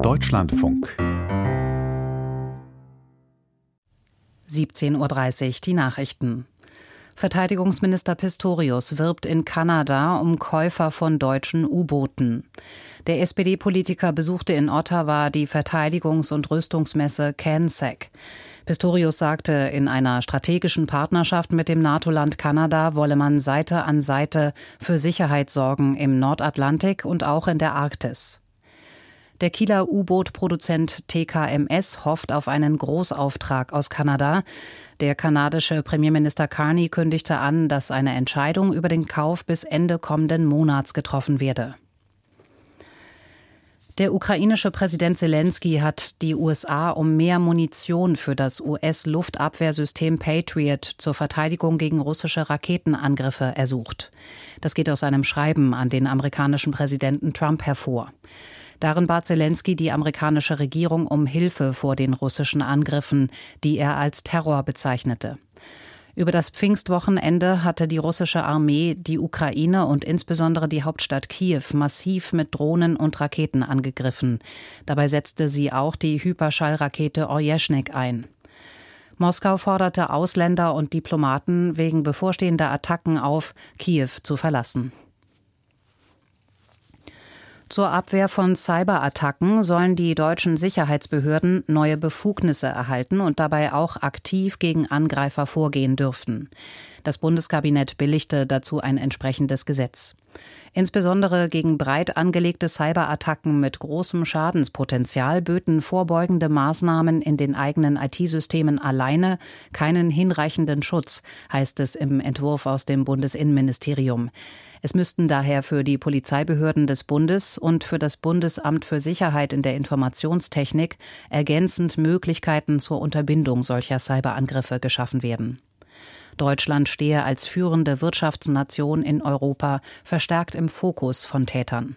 Deutschlandfunk 17:30 Uhr die Nachrichten. Verteidigungsminister Pistorius wirbt in Kanada um Käufer von deutschen U-Booten. Der SPD-Politiker besuchte in Ottawa die Verteidigungs- und Rüstungsmesse CANSEC. Pistorius sagte, in einer strategischen Partnerschaft mit dem NATO-Land Kanada wolle man Seite an Seite für Sicherheit sorgen im Nordatlantik und auch in der Arktis. Der Kieler U-Boot-Produzent TKMS hofft auf einen Großauftrag aus Kanada. Der kanadische Premierminister Carney kündigte an, dass eine Entscheidung über den Kauf bis Ende kommenden Monats getroffen werde. Der ukrainische Präsident Selenskyj hat die USA um mehr Munition für das US-Luftabwehrsystem Patriot zur Verteidigung gegen russische Raketenangriffe ersucht. Das geht aus einem Schreiben an den amerikanischen Präsidenten Trump hervor. Darin bat Selenskyj die amerikanische Regierung um Hilfe vor den russischen Angriffen, die er als Terror bezeichnete. Über das Pfingstwochenende hatte die russische Armee die Ukraine und insbesondere die Hauptstadt Kiew massiv mit Drohnen und Raketen angegriffen. Dabei setzte sie auch die Hyperschallrakete Orjeschnik ein. Moskau forderte Ausländer und Diplomaten wegen bevorstehender Attacken auf, Kiew zu verlassen. Zur Abwehr von Cyberattacken sollen die deutschen Sicherheitsbehörden neue Befugnisse erhalten und dabei auch aktiv gegen Angreifer vorgehen dürfen. Das Bundeskabinett billigte dazu ein entsprechendes Gesetz. Insbesondere gegen breit angelegte Cyberattacken mit großem Schadenspotenzial böten vorbeugende Maßnahmen in den eigenen IT-Systemen alleine keinen hinreichenden Schutz, heißt es im Entwurf aus dem Bundesinnenministerium. Es müssten daher für die Polizeibehörden des Bundes und für das Bundesamt für Sicherheit in der Informationstechnik ergänzend Möglichkeiten zur Unterbindung solcher Cyberangriffe geschaffen werden. Deutschland stehe als führende Wirtschaftsnation in Europa verstärkt im Fokus von Tätern.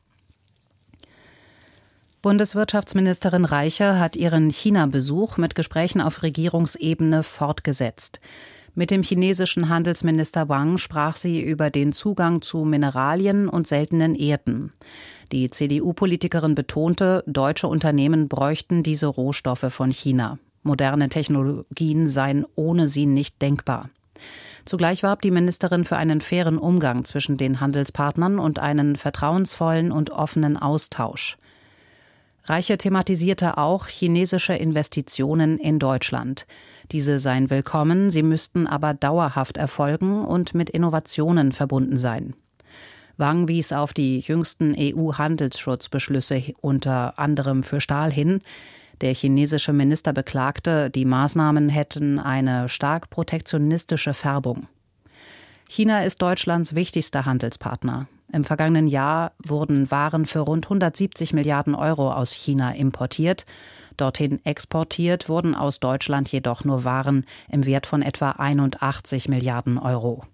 Bundeswirtschaftsministerin Reiche hat ihren China-Besuch mit Gesprächen auf Regierungsebene fortgesetzt. Mit dem chinesischen Handelsminister Wang sprach sie über den Zugang zu Mineralien und seltenen Erden. Die CDU-Politikerin betonte, deutsche Unternehmen bräuchten diese Rohstoffe von China. Moderne Technologien seien ohne sie nicht denkbar. Zugleich warb die Ministerin für einen fairen Umgang zwischen den Handelspartnern und einen vertrauensvollen und offenen Austausch. Reiche thematisierte auch chinesische Investitionen in Deutschland. Diese seien willkommen, sie müssten aber dauerhaft erfolgen und mit Innovationen verbunden sein. Wang wies auf die jüngsten EU-Handelsschutzbeschlüsse unter anderem für Stahl hin. Der chinesische Minister beklagte, die Maßnahmen hätten eine stark protektionistische Färbung. China ist Deutschlands wichtigster Handelspartner. Im vergangenen Jahr wurden Waren für rund 170 Milliarden Euro aus China importiert. Dorthin exportiert wurden aus Deutschland jedoch nur Waren im Wert von etwa 81 Milliarden Euro.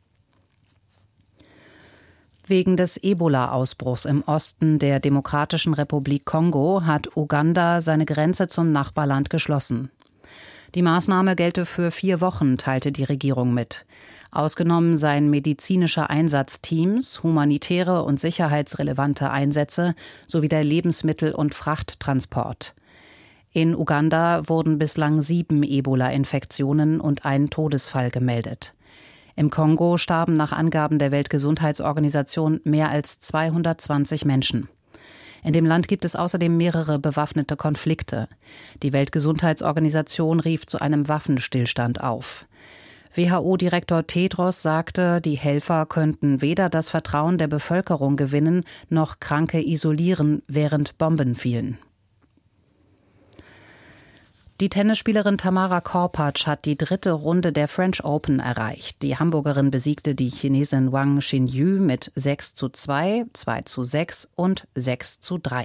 Wegen des Ebola-Ausbruchs im Osten der Demokratischen Republik Kongo hat Uganda seine Grenze zum Nachbarland geschlossen. Die Maßnahme gelte für 4 Wochen, teilte die Regierung mit. Ausgenommen seien medizinische Einsatzteams, humanitäre und sicherheitsrelevante Einsätze sowie der Lebensmittel- und Frachttransport. In Uganda wurden bislang 7 Ebola-Infektionen und ein Todesfall gemeldet. Im Kongo starben nach Angaben der Weltgesundheitsorganisation mehr als 220 Menschen. In dem Land gibt es außerdem mehrere bewaffnete Konflikte. Die Weltgesundheitsorganisation rief zu einem Waffenstillstand auf. WHO-Direktor Tedros sagte, die Helfer könnten weder das Vertrauen der Bevölkerung gewinnen, noch Kranke isolieren, während Bomben fielen. Die Tennisspielerin Tamara Korpatsch hat die 3. Runde der French Open erreicht. Die Hamburgerin besiegte die Chinesin Wang Xinyu mit 6:2, 2:6 und 6:3.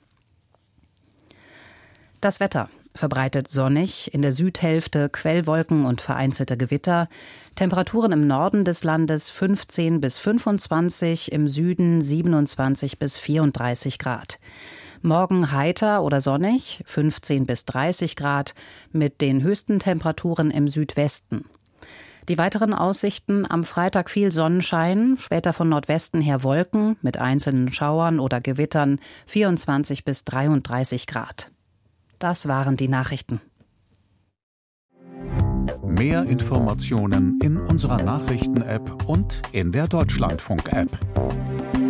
Das Wetter: verbreitet sonnig, in der Südhälfte Quellwolken und vereinzelte Gewitter. Temperaturen im Norden des Landes 15 bis 25, im Süden 27 bis 34 Grad. Morgen heiter oder sonnig, 15 bis 30 Grad, mit den höchsten Temperaturen im Südwesten. Die weiteren Aussichten: am Freitag viel Sonnenschein, später von Nordwesten her Wolken mit einzelnen Schauern oder Gewittern, 24 bis 33 Grad. Das waren die Nachrichten. Mehr Informationen in unserer Nachrichten-App und in der Deutschlandfunk-App.